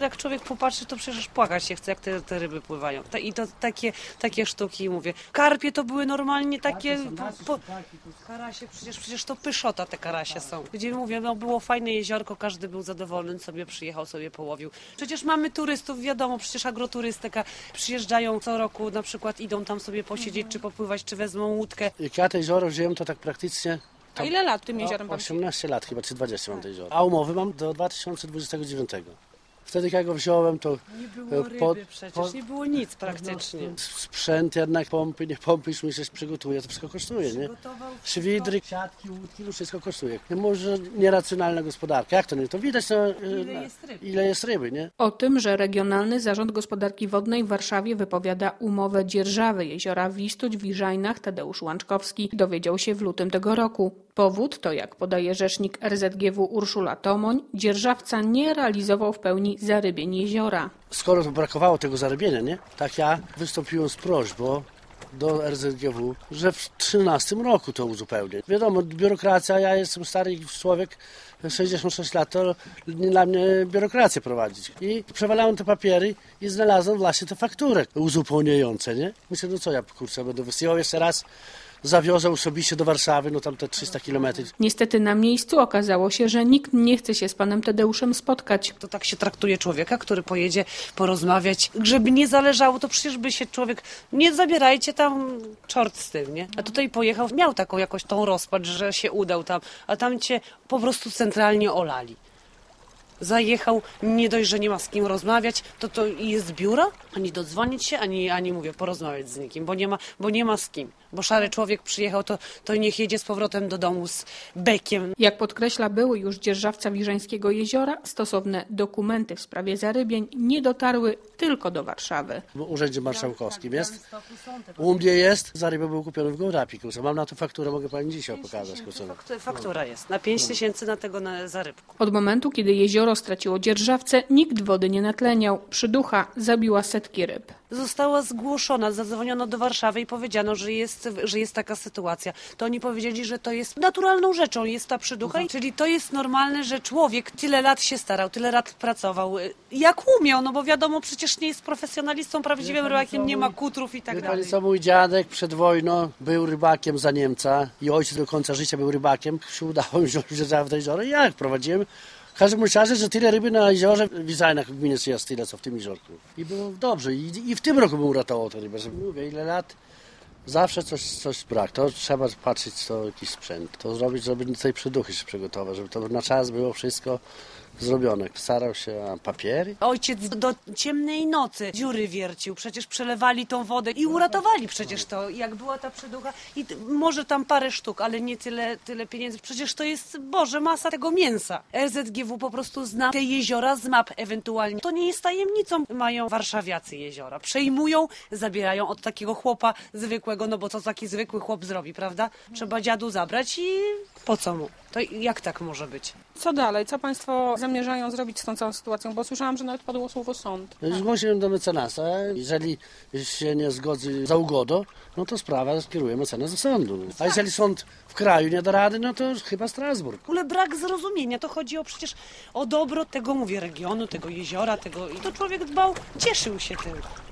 jak człowiek popatrzy, to przecież płakać się chce, jak te ryby pływają. I to takie sztuki, mówię. Karpie to były normalnie takie... Karasie, przecież to pyszota te karasie są. Gdzie mówię, no było fajne jeziorko, każdy był zadowolony, sobie przyjechał, sobie połowił. Przecież mamy turystów, wiadomo, przecież agroturystyka. Przyjeżdżają co roku, na przykład idą tam sobie posiedzieć, czy popływać, czy wezmą łódkę. Jak ja te jezioro wziąłem, to tak praktycznie... A ile lat tym jeziorem pan? 18 lat chyba, czy 20 mam te jezioro. A umowy mam do 2029. Wtedy jak go wziąłem, to... Nie było ryby przecież, nie było nic praktycznie. Sprzęt jednak, pompy, nie pompy, już mi się przygotuje, to wszystko kosztuje, nie? Szwidry, siatki, łódki, to wszystko kosztuje. Może nieracjonalna gospodarka. Jak to nie? To widać, ile jest ryby, nie? O tym, że Regionalny Zarząd Gospodarki Wodnej w Warszawie wypowiada umowę dzierżawy jeziora Wistuć w Iżajnach, Tadeusz Łączkowski dowiedział się w lutym tego roku. Powód to, jak podaje rzecznik RZGW Urszula Tomoń, dzierżawca nie realizował w pełni zarybień jeziora. Skoro brakowało tego zarybienia, nie? Tak ja wystąpiłem z prośbą do RZGW, że w 2013 roku to uzupełnię. Wiadomo, biurokracja, ja jestem stary człowiek, 66 lat, to nie dla mnie biurokrację prowadzić. I przewalałem te papiery i znalazłem właśnie te faktury uzupełniające, nie? Myślę, no co ja, kurczę, będę wysyłał jeszcze raz. Zawiozę osobiście do Warszawy, no tam te 300 kilometrów. Niestety na miejscu okazało się, że nikt nie chce się z panem Tadeuszem spotkać. To tak się traktuje człowieka, który pojedzie porozmawiać. Żeby nie zależało, to przecież by się człowiek... Nie zabierajcie tam, czort z tym, nie? A tutaj pojechał, miał taką jakoś tą rozpacz, że się udał tam, a tam cię po prostu centralnie olali. Zajechał, nie dość, że nie ma z kim rozmawiać, to jest biuro, ani dodzwonić się, ani mówię, porozmawiać z nikim, bo nie ma z kim. Bo szary człowiek przyjechał, to niech jedzie z powrotem do domu z bekiem. Jak podkreśla były już dzierżawca Wiżańskiego Jeziora, stosowne dokumenty w sprawie zarybień nie dotarły tylko do Warszawy. W Urzędzie Marszałkowskim jest. U mnie jest. Zarybień był kupiony w Gołdapi. Mam na tą fakturę, mogę pani dzisiaj pokazać. Faktura jest. Na 5 tysięcy na zarybku. Od momentu, kiedy jezioro straciło dzierżawcę, nikt wody nie natleniał. Przyducha zabiła setki ryb. Została zgłoszona, zadzwoniono do Warszawy i powiedziano, że jest taka sytuacja. To oni powiedzieli, że to jest naturalną rzeczą, jest ta przyducha. Czyli to jest normalne, że człowiek tyle lat się starał, tyle lat pracował, jak umiał, no bo wiadomo, przecież nie jest profesjonalistą, prawdziwym rybakiem, nie ma kutrów i tak dalej. Pani co, mój dziadek przed wojną był rybakiem za Niemca i ojciec do końca życia był rybakiem. Się udało mi wziąć w te jezioro i jak prowadziłem. W każdym razie, że tyle ryby na jeziorze w Iżajnach w gminie jest tyle, co w tym jeziorku. I było dobrze. I w tym roku bym uratował tę rybę. Mówię, ile lat, zawsze coś brak. To trzeba patrzeć, co jakiś sprzęt. To zrobić, żeby do tej przyduchy się przygotować, żeby to na czas było wszystko zrobione. Starał się, a papiery? Ojciec do ciemnej nocy dziury wiercił, przecież przelewali tą wodę i uratowali przecież to, jak była ta przyducha. I może tam parę sztuk, ale nie tyle pieniędzy. Przecież to jest, Boże, masa tego mięsa. RZGW po prostu zna te jeziora z map ewentualnie. To nie jest tajemnicą. Mają warszawiacy jeziora. Przejmują, zabierają od takiego chłopa zwykłego, no bo co taki zwykły chłop zrobi, prawda? Trzeba dziadu zabrać i po co mu? To jak tak może być? Co dalej? Co państwo zamierzają zrobić z tą całą sytuacją? Bo słyszałam, że nawet padło słowo sąd. Zgłosiłem do mecenasa. Jeżeli się nie zgodzi za ugodą, no to sprawa skieruje mecenas do sądu. A jeżeli sąd w kraju nie da rady, no to chyba Strasburg. W ogóle brak zrozumienia. To chodzi przecież o dobro tego, mówię, regionu, tego jeziora, tego. I to człowiek dbał, cieszył się tym.